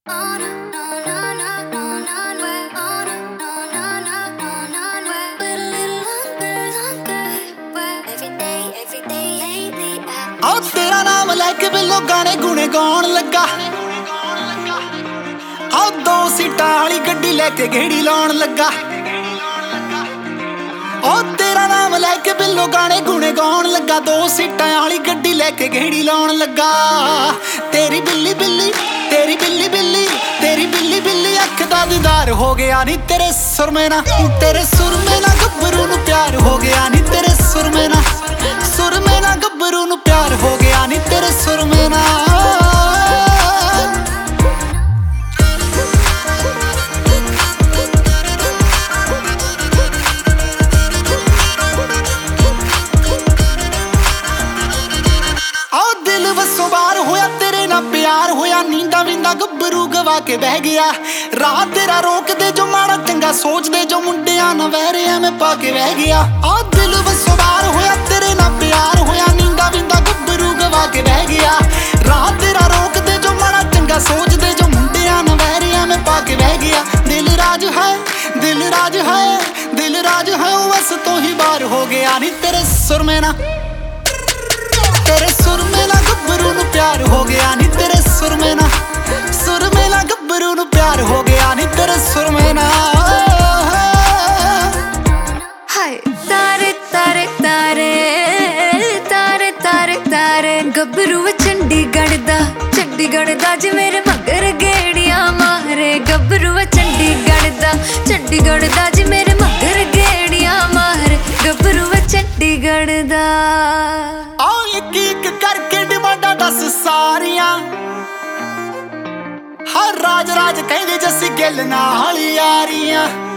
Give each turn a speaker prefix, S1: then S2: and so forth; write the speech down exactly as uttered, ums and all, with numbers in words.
S1: ਆ ਤੇਰਾ ਨਾਮ ਲੈ ਕੇ ਬਿੱਲੋ ਗਾਣੇ ਗੁਣੇ ਗਾਉਣ ਲੱਗਾ। ਆ ਦੋ ਸੀਟਾਂ ਵਾਲੀ ਗੱਡੀ ਲੈ ਕੇ ਗੇੜੀ ਲਾਉਣ ਲੱਗਾ। ਉਹ ਤੇਰਾ ਨਾਮ ਲੈ ਕੇ ਬਿੱਲੋ ਗਾਣੇ ਗੁਣੇ ਗਾਉਣ ਲੱਗਾ। ਦੋ ਸੀਟਾਂ ਵਾਲੀ ਗੱਡੀ ਲੈ ਕੇ ਗੇੜੀ ਲਾਉਣ ਲੱਗਾ। ਤੇਰੀ ਬਿੱਲੀ ਬਿੱਲੀ ਤੇਰੀ ਬਿੱਲੀ ਬਿੱਲੀ ਤੇਰੀ ਬਿੱਲੀ ਬਿੱਲੀ ਅੱਖ ਦਾ ਦੀਦਾਰ ਹੋ ਗਿਆ ਨੀ ਤੇਰੇ ਸੁਰਮੇ ਨਾਲ। ਤੇਰੇ ਸੁਰਮੇ ਨਾਲ ਗੱਭਰੂ ਨੂੰ ਪਿਆਰ ਹੋ ਗਿਆ ਨੀ ਤੇਰੇ ਸੁਰਮੇ ਨਾਲ। ਸੁਰਮੇ ਨਾਲ ਗੱਭਰੂ ਨੂੰ ਪਿਆਰ ਹੋ ਗਿਆ ਨੀ ਤੇਰੇ ਸੁਰਮੇ ਨਾਲ। ਪਿਆਰ ਹੋਇਆ ਨੀਂਦਾਂ ਵੀਂਦਾ ਗੱਭਰੂ ਗਵਾ ਕੇ ਬਹਿ ਗਿਆ। ਰਾਹ ਤੇਰਾ ਰੋਕਦੇ ਜੋ ਮਾੜਾ ਚੰਗਾ ਸੋਚਦੇ ਜੋ ਮੁੰਡਿਆਂ ਨਾਲ ਵਹਿਰੇ ਐਵੇਂ ਪਾ ਕੇ ਬਹਿ ਗਿਆ। ਆ ਦਿਲ ਵਸੋਂ ਬਾਹਰ ਹੋਇਆ ਤੇਰੇ ਨਾਲ ਪਿਆਰ ਹੋਇਆ ਨੀਂਦਾਂ ਵੀਂਦਾ ਗੱਭਰੂ ਗਵਾ ਕੇ ਬਹਿ ਗਿਆ। ਰਾਹ ਤੇਰਾ ਰੋਕਦੇ ਜੋ ਮਾੜਾ ਚੰਗਾ ਸੋਚਦੇ ਜੋ ਮੁੰਡਿਆਂ ਨਾਲ ਵਹਿਰੇ ਐਵੇਂ ਪਾ ਕੇ ਬਹਿ ਗਿਆ। ਦਿਲ ਰਾਜ ਹੈ ਦਿਲ ਰਾਜ ਹੈ ਦਿਲ ਰਾਜ ਹੈ ਉਹ ਬਸ ਤੋਂ ਹੀ ਬਾਹਰ ਹੋ ਗਿਆ ਨੀ ਤੇਰੇ ਸੁਰਮੇ ਨਾਲ। ਤੇਰੇ ਸੁਰਮੇ ਨਾਲ ਗੱਭਰੂ ਨੂੰ ਪਿਆਰ ਹੋ ਗਿਆ ਨੀ ਤੇਰੇ ਸੁਰਮੇ ਨਾਲ। ਸੁਰਮੇ ਨਾਲ ਗੱਭਰੂ ਨੂੰ ਪਿਆਰ ਹੋ ਗਿਆ ਨੀ ਤੇਰੇ ਸੁਰਮੇ ਨਾਲ।
S2: ਹਾਏ ਤਾਰੇ ਤਾਰੇ ਤਾਰੇ ਤਾਰੇ ਤਾਰੇ ਤਾਰੇ ਗੱਭਰੂ ਚੰਡੀਗੜ੍ਹ ਦਾ ਚੰਡੀਗੜ੍ਹ ਦਾ ਜੇ ਮੇਰੇ ਮਗਰ ਗੇੜੀਆਂ ਮਾਰੇ। ਗੱਭਰੂ ਚੰਡੀਗੜ੍ਹ ਦਾ ਚੰਡੀਗੜ੍ਹ ਦਾ ਜੇ ਮੇਰੇ ਮਗਰ ਗੇੜੀਆਂ ਮਾਰੇ। ਗੱਭਰੂ ਚੰਡੀਗੜ੍ਹ ਦਾ
S1: ਇੱਕ ਇੱਕ ਕਰਕੇ ਡਿਮਾਂਡਾਂ ਦੱਸ ਸਾਰੀਆਂ। ਹਰ ਰਾਜ ਰਾਜ ਕਹਿੰਦੇ ਜੱਸੀ ਗਿੱਲ ਨਾਲ ਯਾਰੀਆਂ।